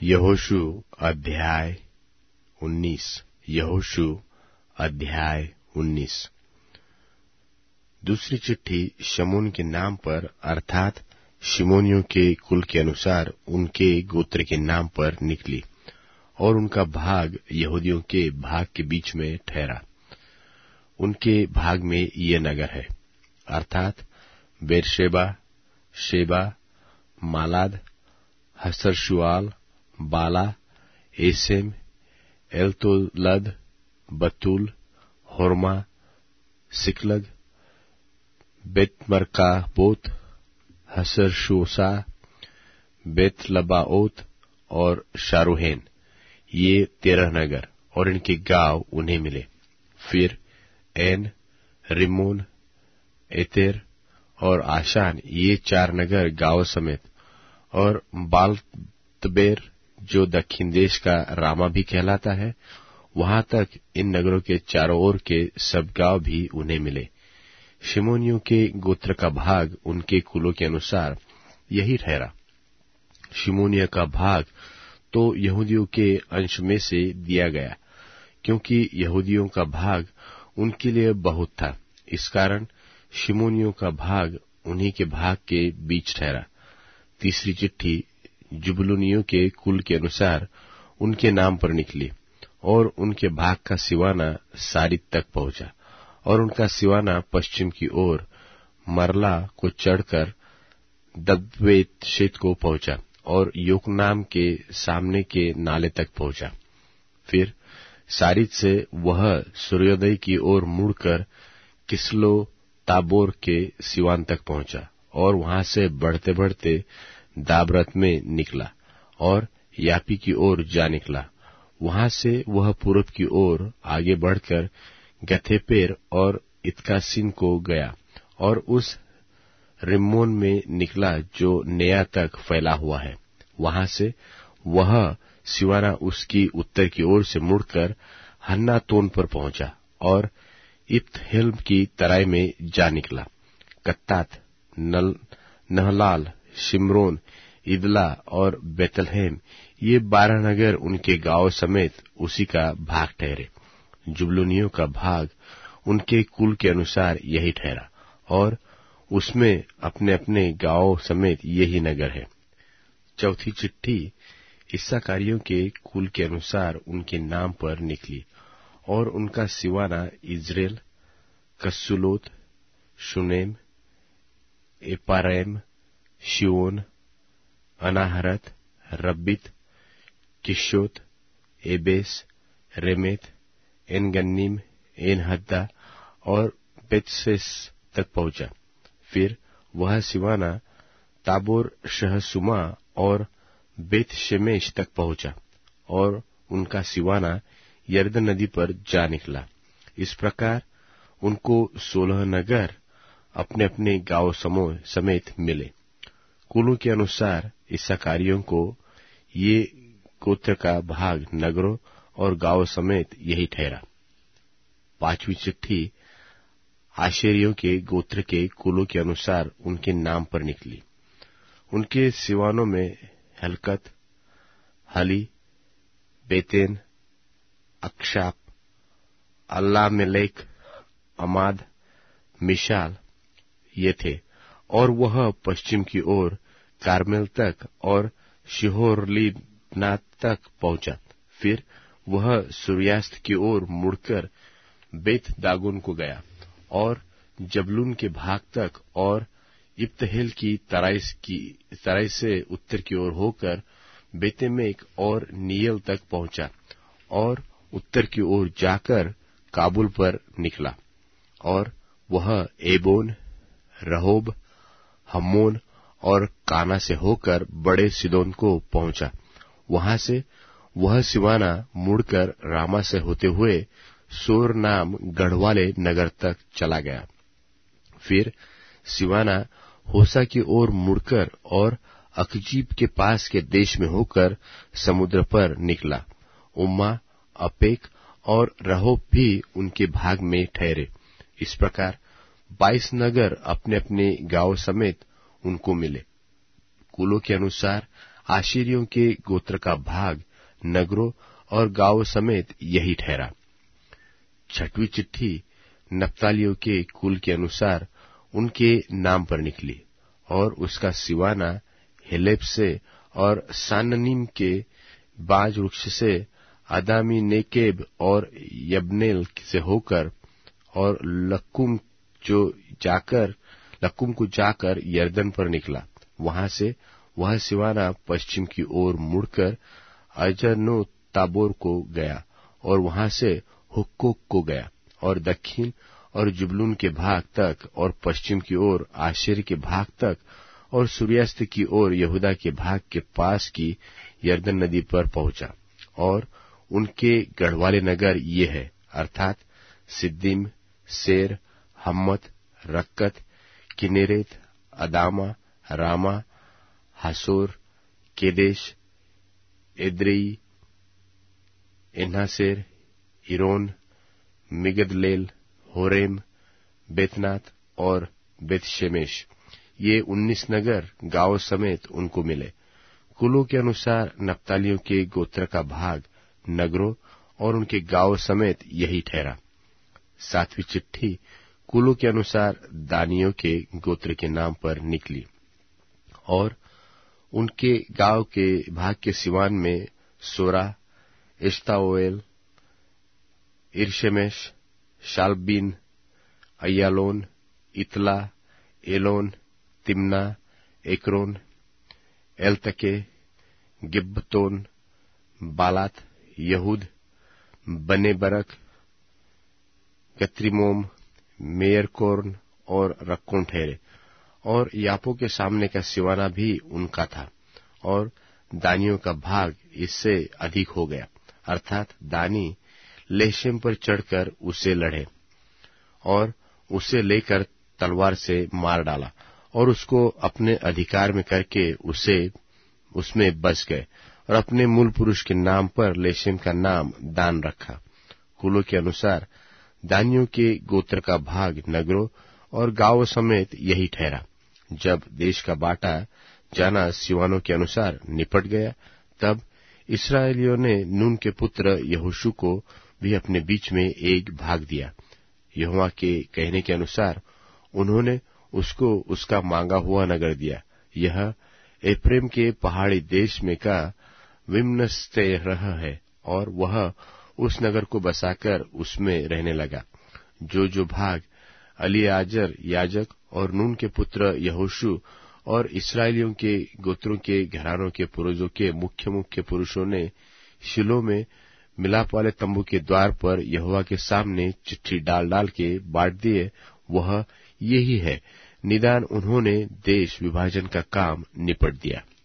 यहोशू अध्याय 19। यहोशू अध्याय 19। दूसरी चिट्ठी शमून के नाम पर अर्थात शिमोनियों के कुल के अनुसार उनके गोत्र के नाम पर निकली और उनका भाग यहूदियों के भाग के बीच में ठहरा। उनके भाग में ये नगर है अर्थात बेरशेबा, शेबा, मालाद, हसरशुआल, बाला, एसेम, एलतोलद, बतूल, होरमा, सिकलग, बेतमरकाबोत, हसरशोसा, बेतलबाओत और शारूहेन, ये 13 नगर और इनके गांव उन्हें मिले। फिर एन, रिमोन, एतेर और आशान, ये 4 नगर गांव समेत, और बालतबेर जो दक्षिण देश का रामा भी कहलाता है, वहां तक इन नगरों के चारों ओर के सब गांव भी उन्हें मिले। शिमोनियों के गोत्र का भाग उनके कुलों के अनुसार यही ठहरा। शिमोनिया का भाग तो यहूदियों के अंश में से दिया गया, क्योंकि यहूदियों का भाग उनके लिए बहुत था। इस कारण शिमोनियों का भाग उन्हीं के भाग के बीच ठहरा। तीसरी चिट्ठी जुबलूनियों के कुल के अनुसार उनके नाम पर निकली और उनके भाग का सिवाना सारित तक पहुंचा और उनका सिवाना पश्चिम की ओर मरला को चढ़कर दब्बेतशेत को पहुंचा और योकनाम के सामने के नाले तक पहुंचा। फिर सारित से वह सूर्योदय की ओर मुड़कर किसलो ताबोर के सिवान तक पहुंचा और वहां से बढ़ते बढ़ते दाबरत में निकला और यापी की ओर जा निकला। वहां से वह पूरब की ओर आगे बढ़कर गथेपेर और इत्कासिन को गया और उस रिम्मोन में निकला जो नेया तक फैला हुआ है। वहां से वह सिवाना उसकी उत्तर की ओर से मुड़कर हन्नातोन पर पहुंचा और इप्तहेल्म की तराई में जा निकला। कत्तात, नहलाल, शिमरोन, इदला और बेतलहेम, ये 12 नगर उनके गांव समेत उसी का भाग ठहरे। जुबलूनियों का भाग उनके कुल के अनुसार यही ठहरा और उसमें अपने अपने गांवों समेत यही नगर है। चौथी चिट्ठी इस्साकारियों के कुल के अनुसार उनके नाम पर निकली और उनका सिवाना Jezreel, Chesulloth, Shunem, Hapharaim, Shion, Anaharath, Rabbith, Kishion, Ebez, Remeth, En-gannim, En-haddah और बेतसेस तक पहुंचा। फिर वह सिवाना ताबोर शहसुमा और बेत शेमेश तक पहुंचा और उनका सिवाना यरदन नदी पर जा निकला। इस प्रकार उनको 16 नगर अपने अपने गांव समूह समेत मिले। कुलों के अनुसार इस्साकारियों को ये गोत्र का भाग नगरों और गांव समेत यही ठहरा। पांचवी चिट्ठी आशेरियों के गोत्र के कुलों के अनुसार उनके नाम पर निकली। उनके सिवानों में हलकत, हली, बेतेन, अक्षाप, अल्लामेलेक, अमाद, मिशाल ये थे और वह पश्चिम की ओर कार्मेल तक और शिहोरलिब्नात तक पहुंचा। फिर वह सूर्यास्त की ओर मुड़कर बेत दागोन को गया और जबलून के भाग तक और इप्तहेल की तराई से उत्तर की ओर होकर बेतेमेक और नीयल तक पहुंचा और उत्तर की ओर जाकर काबुल पर निकला और वह एबोन, रहोब, हम्मोन और काना से होकर बड़े सिदोन को पहुंचा। वहां से वह सिवाना मुड़कर रामा से होते हुए सोर नाम गढ़वाले नगर तक चला गया। फिर सिवाना होसा की ओर मुड़कर और अकजीब के पास के देश में होकर समुद्र पर निकला। उम्मा, अपेक और रहोब भी उनके भाग में ठहरे। इस प्रकार 22 नगर अपने अपने गांव समेत उनको मिले। कुलों के अनुसार आशेरियों के गोत्र का भाग नगरों और गांवों समेत यही ठहरा। छठवीं चिट्ठी नप्तालियों के कुल के अनुसार उनके नाम पर निकली, और उसका सिवाना हेलेब से और साननीम के बाज वृक्ष से, आदामी नेकेब और यब्नेल से होकर, और लक्कुम को जाकर यर्दन पर निकला। वहां से वह सिवाना पश्चिम की ओर मुड़कर अजनो ताबोर को गया, और वहां से हुक्कोक को गया, और दक्षिण और जुबलून के भाग तक, और पश्चिम की ओर आशेर के भाग तक, और सूर्यास्त की ओर यहूदा के भाग के पास की यर्दन नदी पर पहुंचा। और उनके गढ़वाले नगर ये है, अर्थात Ziddim, Zer, Hammath, Rakkath, Chinnereth, Adamah, Ramah, Hazor, Kedesh, Edrei, En-hazor, Iron, Migdal-el, Horem, Beth-anath और बेतशेमेश। ये 19 नगर गांव समेत उनको मिले। कुलों के अनुसार नप्तालियों के गोत्र का भाग नगरों और उनके गांव समेत यही ठहरा। सातवीं चिट्ठी कुलों के अनुसार दानियों के गोत्र के नाम पर निकली, और उनके गांव के भाग के सिवान में सोरा, एश्ताओएल, इरशेमेश, Shaalabbin, Aijalon, Ithlah, Elon, Timnah, Ekron, Eltekeh, Gibbethon, Baalath, Jehud, बने बरक, गत्रिमोम, मेयरकोर्न और रक्कोन ठहरे। और यापो के सामने का सिवाना भी उनका था, और दानियों का भाग इससे अधिक हो गया, अर्थात दानी लेशेम पर चढ़कर उससे लड़े और उसे लेकर तलवार से मार डाला, और उसको अपने अधिकार में करके उसमें बस गए, और अपने मूल पुरुष के नाम पर लेशेम का नाम दान रखा। कुलों के अनुसार दानियों के गोत्र का भाग नगरों और गांवों समेत यही ठहरा। जब देश का बांटा जाना सिवानों के अनुसार निपट गया, तब इस्राएलियों ने नून के पुत्र यहोशू को भी अपने बीच में एक भाग दिया। यहोवा के कहने के अनुसार उन्होंने उसको उसका मांगा हुआ नगर दिया। यह एफ्रेम के पहाड़ी देश में का विम्नस्तेरह है, और वह उस नगर को बसाकर उसमें रहने लगा। जो भाग अलीआजर याजक और नून के पुत्र यहोशू और इस्राएलियों के गोत्रों के घरानों के पुरुषों के मुख्य पुरुषों ने शिलो में मिलाप वाले तंबू के द्वार पर यहोवा के सामने चिट्ठी डाल डाल के बांट दिए, वह यही है। निदान उन्होंने देश विभाजन का काम निपट दिया।